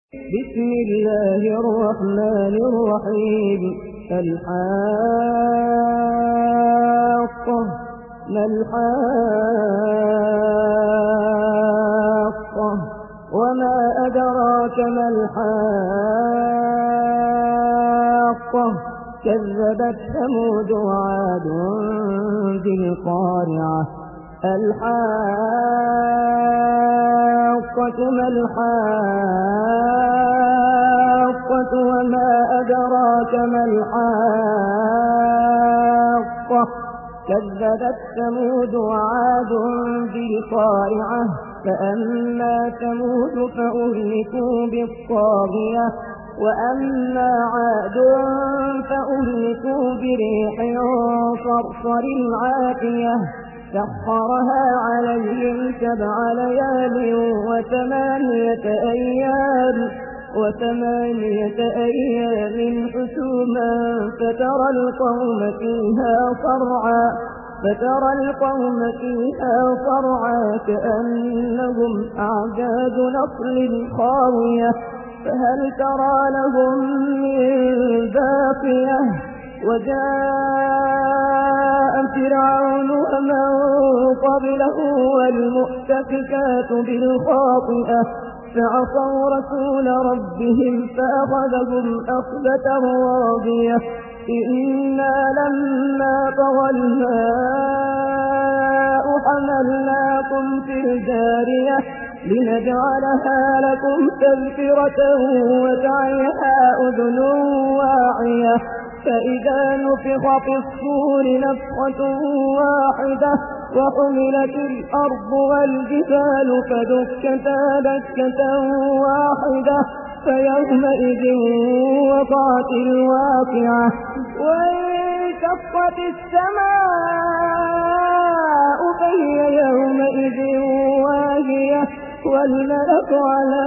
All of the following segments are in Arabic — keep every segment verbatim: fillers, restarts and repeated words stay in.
بسم الله الرحمن الرحيم. الحاقة ما الحاقة وما أدراك ما الحاقة كذبت ثمود وعاد بالقارعة. الحاقة ما الحاقة وما أدراك ما الحاقة كذبت ثمود وعاد بالقارعة. فأما ثمود فأهلكوا بالطاغية وأما عاد فأهلكوا بريح صرصر عاتية سخرها عليهم سبع ليال وثمانية أيام وثمانية أيام حسوما فترى القوم فيها صرعا فترى القوم فيها صرعا كأنهم أعجاز نخل خاوية فهل ترى لهم من باقية. وجاء فرعون ومن قبله والمؤتفكات بالخاطئة فعصوا رسول ربهم فأخذهم أخذة راضية. إنا لما طغى الماء حملناكم في الجارية لنجعلها لكم تذكرة وتعيها أذن واعية. فإذا نفخ في الصور نفخة واحدة وحملت الأرض والجبال فدكتا دكة واحدة فيومئذ وقعت الواقعة وانشقت السماء فهي يومئذ واهية والملك على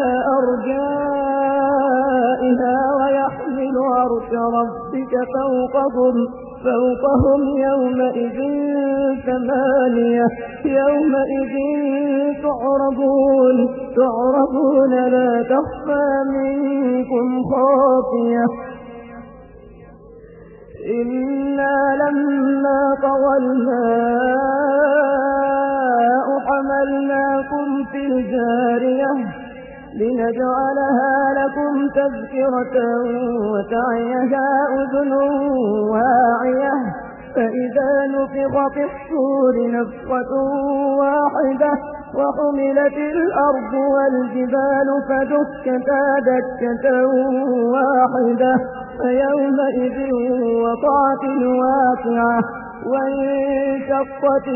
أرجائها ويحمل عرش ربك فوقهم فوقهم يومئذ ثمانية يومئذ تعرضون تعرضون لا تخفى منكم خافية. إنا لما طغى الماء حملناكم في الجارية لنجعلها لكم تذكرة وتعيها أذن واعية. فإذا نفخ في الصور نفخة واحدة وحملت الأرض والجبال فدكتا دكة واحدة فيومئذ وقعت الواقعة وانشقت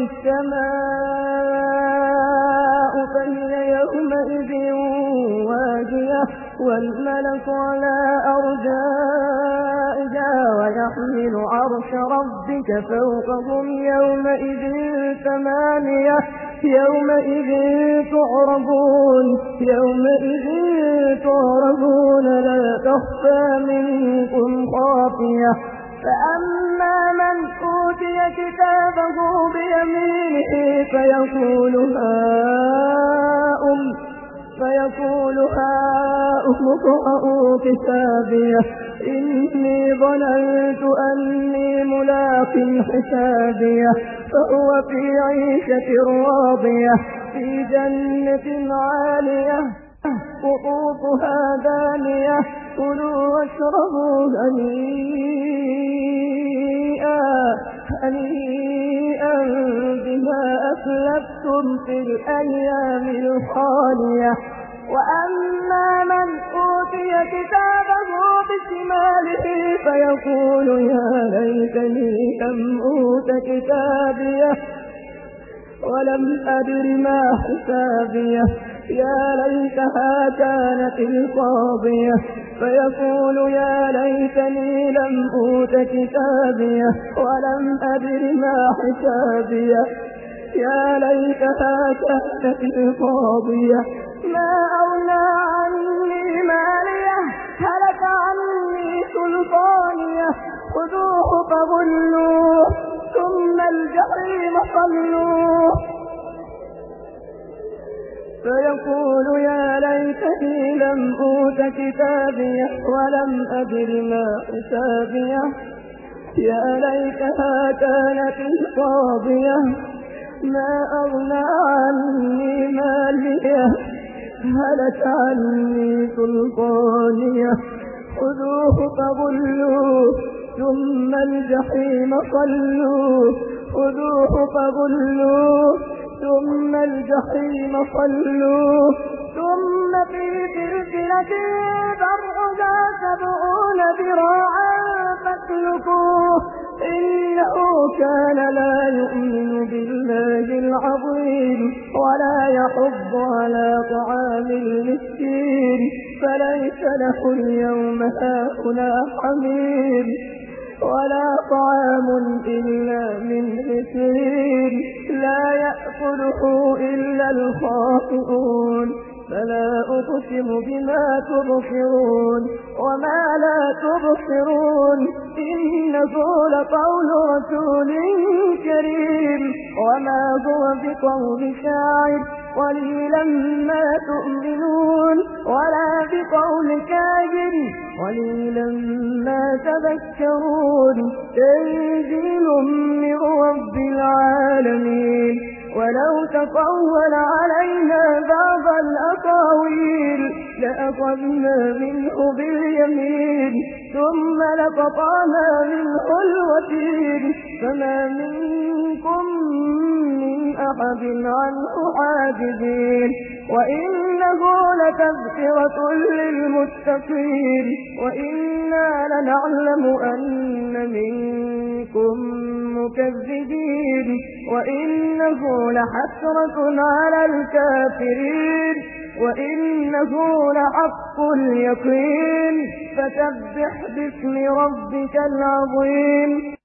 السماء فهي يومئذ واجية والملك على أرجائها ويحمل عرش ربك فوقهم يومئذ ثمانية يومئذ تعرضون يومئذ تعرضون لا تخفى منكم خافية. فأما من أوتي كتابه بيمينه فيقول هاؤم فيقول هاؤم اقرءوا كتابيه إني ظننت أني ملاق حسابيه فهو في عيشة راضية في جنة عالية قطوفها دانية كلوا واشربوا هنيئا هنيئا بما أسلفتم في الأيام الخالية. وأما من أوتي كتابه بشماله فيقول يا ليتني لم أوت كتابيه ولم أدر ما حسابيه يا ليتها كانت القاضية فيقول يا ليتني لم أوت كتابيه ولم أدر ما حسابيه يا ليتها كانت القاضية ما أغنى عني ماليه هلك عني سلطانيه خذوه فغلوه ثم الجحيم صلوه فيقول يا ليتني لم أوت كتابيه ولم أدر ما حسابيه يا ليتها كانت القاضية ما أغنى عني ماليه هلك عني سلطانيه خذوه فغلوه ثم الجحيم صلوه خذوه فغلوه ثم الجحيم صلوه ثم في سلسلة ذرعها سبعون ذراعا فاسلكوه إنه كان لا يؤمن بالله العظيم ولا يحض على طعام المسكين فليس له اليوم هاهنا حميم ولا طعام إلا من غسلين لا يأكله إلا الخاطئون فلا أقسم بما تبصرون وما لا تبصرون إنه لقول رسول كريم وما هو بقول شاعر قليلا ما تؤمنون ولا بقول كاهن قليلا ما تذكرون تنزيل من رب العالمين ولو تقول علينا بعض الأقاويل لأخذنا منه باليمين ثم لقطعنا منه الوتين فما منكم من أحد عنه حاجزين وإنه لتذكرة للمتقين وإنا لنعلم أن منكم مكذبين وإنه لحسرة على الكافرين وإنه لحق اليقين فسبح باسم ربك العظيم